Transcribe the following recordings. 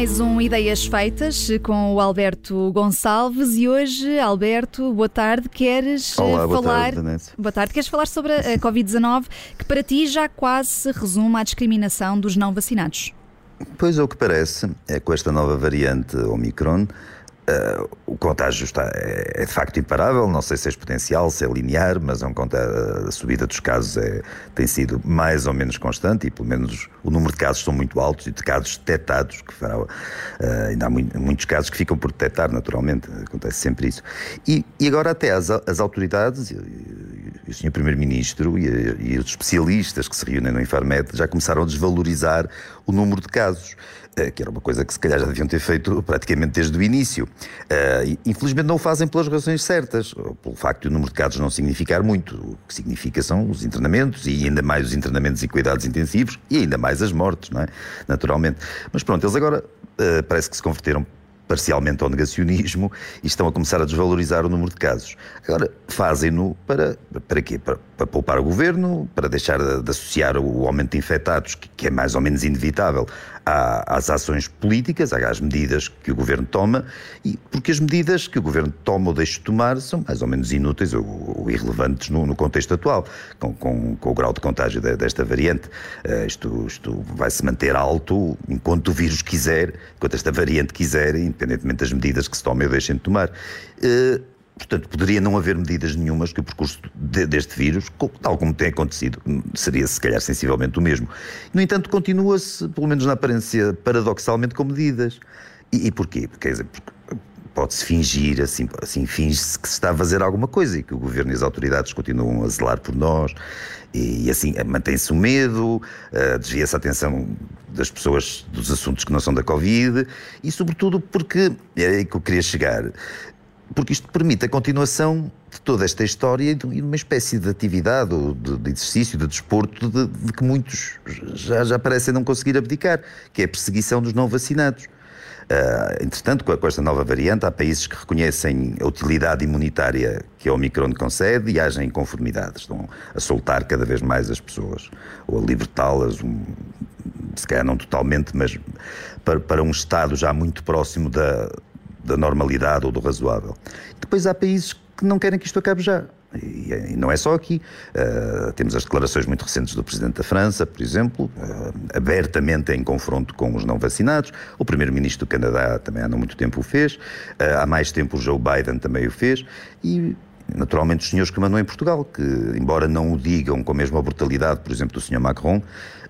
Mais um Ideias Feitas com o Alberto Gonçalves e hoje, Alberto, boa tarde, queres Olá, falar... Boa tarde, Vanessa. Boa tarde, queres falar sobre a Covid-19, que para ti já quase se resume à discriminação dos não vacinados. Pois é, o que parece é que com esta nova variante Omicron, o contágio é de facto imparável. Não sei se é exponencial, se é linear, mas a subida dos casos tem sido mais ou menos constante e pelo menos o número de casos são muito altos e de casos detectados, que ainda há muitos casos que ficam por detectar, naturalmente, acontece sempre isso. E agora até as autoridades e o Sr. Primeiro-Ministro e os especialistas que se reúnem no Infarmed já começaram a desvalorizar o número de casos, que era uma coisa que se calhar já deviam ter feito praticamente desde o início. Infelizmente não o fazem pelas razões certas, pelo facto de o número de casos não significar muito. O que significa são os internamentos e ainda mais os internamentos e cuidados intensivos e ainda mais as mortes, não é? Naturalmente. Mas pronto, eles agora parece que se converteram parcialmente ao negacionismo e estão a começar a desvalorizar o número de casos. Agora, fazem-no para quê? Para poupar o governo, para deixar de associar o aumento de infectados, que é mais ou menos inevitável, às ações políticas, às medidas que o governo toma, e porque as medidas que o governo toma ou deixa de tomar são mais ou menos inúteis ou irrelevantes no contexto atual, com o grau de contágio desta variante. Isto vai se manter alto enquanto o vírus quiser, enquanto esta variante quiser, independentemente das medidas que se tomem ou deixem de tomar. Portanto, poderia não haver medidas nenhumas que o percurso deste vírus, tal como tem acontecido, seria se calhar sensivelmente o mesmo. No entanto, continua-se, pelo menos na aparência, paradoxalmente com medidas. E porquê? Porque pode-se fingir, assim finge-se que se está a fazer alguma coisa e que o governo e as autoridades continuam a zelar por nós e assim mantém-se o medo, desvia-se a atenção das pessoas dos assuntos que não são da Covid e sobretudo porque, é aí que eu queria chegar, porque isto permite a continuação de toda esta história e de uma espécie de atividade ou de exercício, de desporto, de que muitos já parecem não conseguir abdicar, que é a perseguição dos não vacinados. Entretanto, com esta nova variante, há países que reconhecem a utilidade imunitária que a Omicron concede e agem em conformidade. Estão a soltar cada vez mais as pessoas, ou a libertá-las, se calhar não totalmente, mas para um estado já muito próximo da normalidade ou do razoável. Depois há países que não querem que isto acabe já. E não é só aqui. Temos as declarações muito recentes do Presidente da França, por exemplo, abertamente em confronto com os não vacinados. O Primeiro-Ministro do Canadá também há não muito tempo o fez. Há mais tempo o Joe Biden também o fez. E, naturalmente, os senhores que mandam em Portugal, que, embora não o digam com a mesma brutalidade, por exemplo, do Sr. Macron,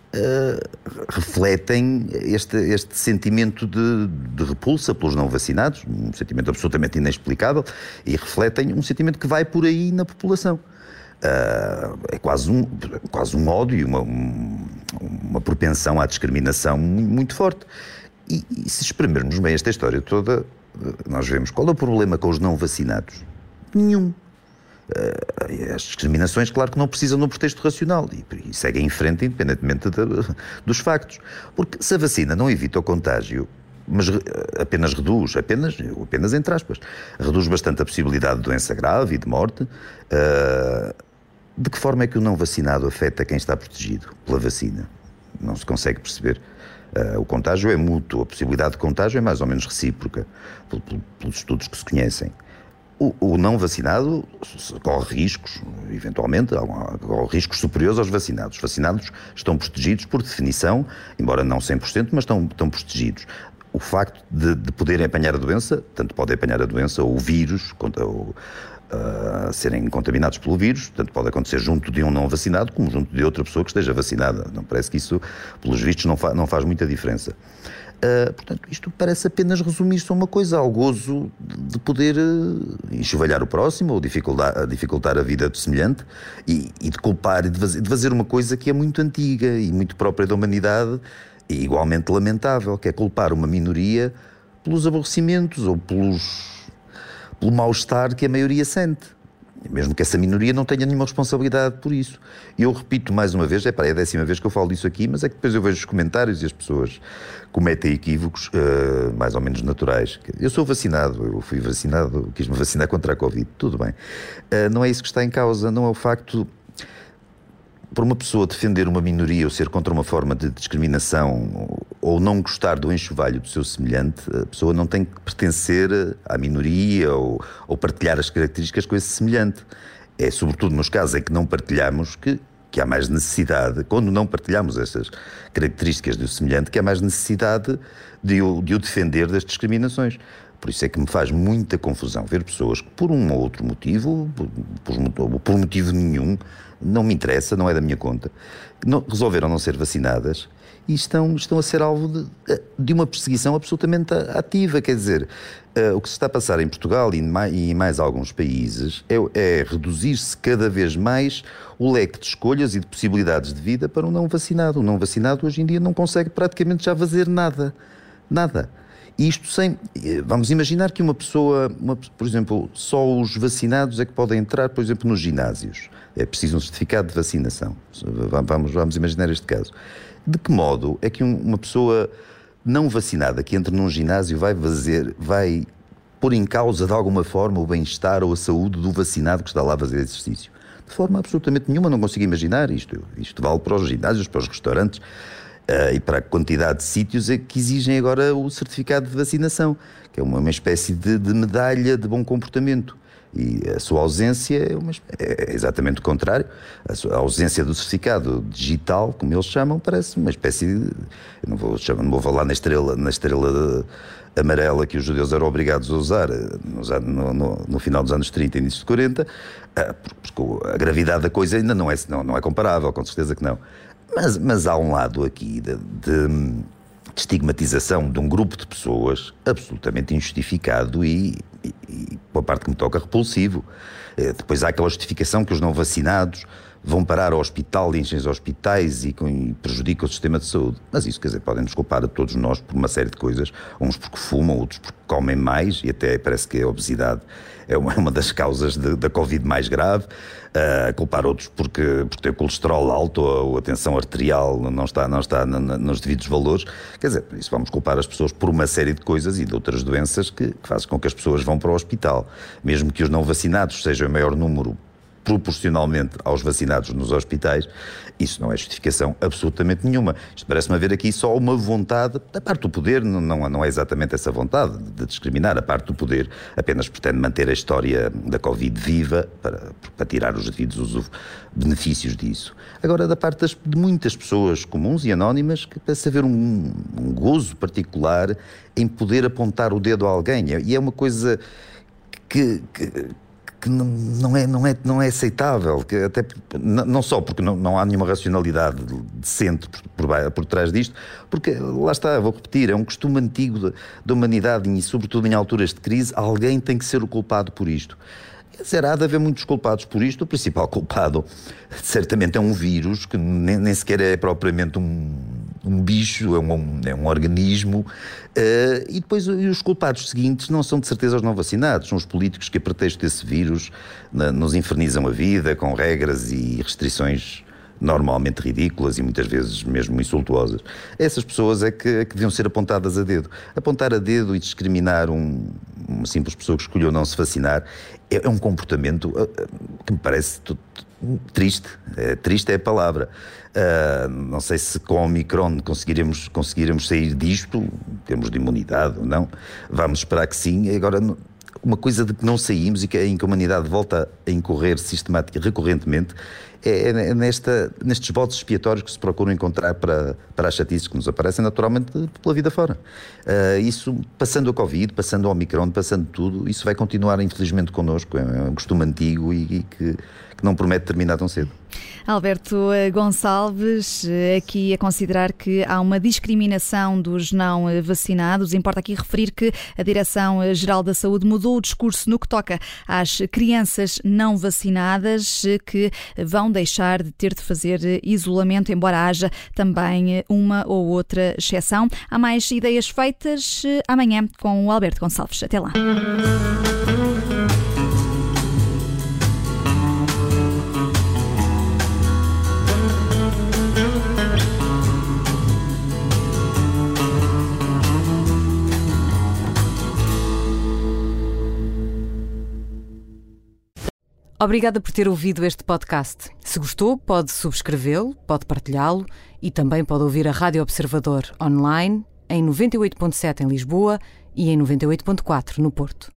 refletem este sentimento de repulsa pelos não vacinados, um sentimento absolutamente inexplicável, e refletem um sentimento que vai por aí na população. É quase um ódio, uma propensão à discriminação muito forte. E se exprimirmos bem esta história toda, nós vemos qual é o problema com os não vacinados. Nenhum. As discriminações, claro que não precisam de um pretexto racional e seguem em frente independentemente dos factos. Porque se a vacina não evita o contágio, mas apenas reduz, apenas entre aspas, reduz bastante a possibilidade de doença grave e de morte, de que forma é que o não vacinado afeta quem está protegido pela vacina? Não se consegue perceber. O contágio é mútuo, a possibilidade de contágio é mais ou menos recíproca, pelos estudos que se conhecem. O não vacinado corre riscos, eventualmente, corre riscos superiores aos vacinados. Os vacinados estão protegidos por definição, embora não 100%, mas estão protegidos. O facto de poderem apanhar a doença, tanto podem apanhar a doença ou o vírus, serem contaminados pelo vírus, tanto pode acontecer junto de um não vacinado como junto de outra pessoa que esteja vacinada. Não parece que isso, pelos vistos, não faz muita diferença. Portanto, isto parece apenas resumir-se a uma coisa, ao gozo de poder enxovalhar o próximo ou dificultar a vida do semelhante e de culpar e de fazer uma coisa que é muito antiga e muito própria da humanidade e igualmente lamentável, que é culpar uma minoria pelos aborrecimentos ou pelo mal-estar que a maioria sente. Mesmo que essa minoria não tenha nenhuma responsabilidade por isso. E eu repito mais uma vez, é a 10ª vez que eu falo disso aqui, mas é que depois eu vejo os comentários e as pessoas cometem equívocos mais ou menos naturais. Eu sou vacinado, eu fui vacinado, quis-me vacinar contra a Covid, tudo bem. Não é isso que está em causa, não é o facto por uma pessoa defender uma minoria ou ser contra uma forma de discriminação ou não gostar do enxovalho do seu semelhante, a pessoa não tem que pertencer à minoria ou partilhar as características com esse semelhante. É sobretudo nos casos em que não partilhamos que há mais necessidade, quando não partilhamos essas características do semelhante, que há mais necessidade de o defender das discriminações. Por isso é que me faz muita confusão ver pessoas que, por um ou outro motivo, por motivo nenhum, não me interessa, não é da minha conta, resolveram não ser vacinadas e estão a ser alvo de uma perseguição absolutamente ativa. Quer dizer, o que se está a passar em Portugal e em mais alguns países é reduzir-se cada vez mais o leque de escolhas e de possibilidades de vida para o não vacinado. O não vacinado hoje em dia não consegue praticamente já fazer nada. Nada. Isto sem... Vamos imaginar que uma pessoa, por exemplo, só os vacinados é que podem entrar, por exemplo, nos ginásios. É preciso um certificado de vacinação. Vamos imaginar este caso. De que modo é que uma pessoa não vacinada que entra num ginásio vai pôr em causa de alguma forma o bem-estar ou a saúde do vacinado que está lá a fazer exercício? De forma absolutamente nenhuma, não consigo imaginar isto. Isto vale para os ginásios, para os restaurantes e para a quantidade de sítios que exigem agora o certificado de vacinação, que é uma espécie de medalha de bom comportamento. E a sua ausência é exatamente o contrário. A ausência do certificado digital, como eles chamam, parece uma espécie de... Eu não vou falar na estrela amarela que os judeus eram obrigados a usar no final dos anos 30 e início de 40, porque a gravidade da coisa ainda não é comparável, com certeza que não. Mas há um lado aqui de estigmatização de um grupo de pessoas absolutamente injustificado e pela parte que me toca, repulsivo. Depois há aquela justificação que os não vacinados vão parar ao hospital, enchem os hospitais e prejudicam o sistema de saúde. Mas isso, quer dizer, podem-nos culpar a todos nós por uma série de coisas, uns porque fumam, outros porque comem mais, e até parece que a obesidade é uma das causas da Covid mais grave, culpar outros porque tem colesterol alto ou a tensão arterial não está nos devidos valores. Quer dizer, isso vamos culpar as pessoas por uma série de coisas e de outras doenças que fazem com que as pessoas vão para o hospital. Mesmo que os não vacinados sejam o maior número proporcionalmente aos vacinados nos hospitais, isso não é justificação absolutamente nenhuma. Isto parece-me haver aqui só uma vontade, da parte do poder, não é exatamente essa vontade de discriminar, a parte do poder apenas pretende manter a história da Covid viva para tirar os devidos benefícios disso. Agora, da parte de muitas pessoas comuns e anónimas, que parece haver um gozo particular em poder apontar o dedo a alguém, e é uma coisa que não é aceitável, que até não só porque não há nenhuma racionalidade decente por trás disto, porque lá está, vou repetir, é um costume antigo da humanidade e sobretudo em alturas de crise, alguém tem que ser o culpado por isto. Há de haver muitos culpados por isto. O principal culpado certamente é um vírus que nem sequer é propriamente um bicho, é um organismo, e depois os culpados seguintes não são de certeza os não vacinados, são os políticos que a pretexto desse vírus nos infernizam a vida com regras e restrições normalmente ridículas e muitas vezes mesmo insultuosas. Essas pessoas é que deviam ser apontadas a dedo. Apontar a dedo e discriminar uma simples pessoa que escolheu não se vacinar é um comportamento que me parece triste. Triste é a palavra. Não sei se com o Omicron conseguiremos sair disto, em termos de imunidade ou não. Vamos esperar que sim. Agora, uma coisa de que não saímos e em que a humanidade volta a incorrer recorrentemente é nestes bodes expiatórios que se procuram encontrar para as chatices que nos aparecem naturalmente pela vida fora. Isso, passando a Covid, passando o Omicron, passando tudo, isso vai continuar infelizmente connosco. É um costume antigo e que não promete terminar tão cedo. Alberto Gonçalves, aqui a considerar que há uma discriminação dos não vacinados. Importa aqui referir que a Direção-Geral da Saúde mudou o discurso no que toca às crianças não vacinadas que vão deixar de ter de fazer isolamento, embora haja também uma ou outra exceção. Há mais ideias feitas amanhã com o Alberto Gonçalves. Até lá. Obrigada por ter ouvido este podcast. Se gostou, pode subscrevê-lo, pode partilhá-lo e também pode ouvir a Rádio Observador online em 98.7 em Lisboa e em 98.4 no Porto.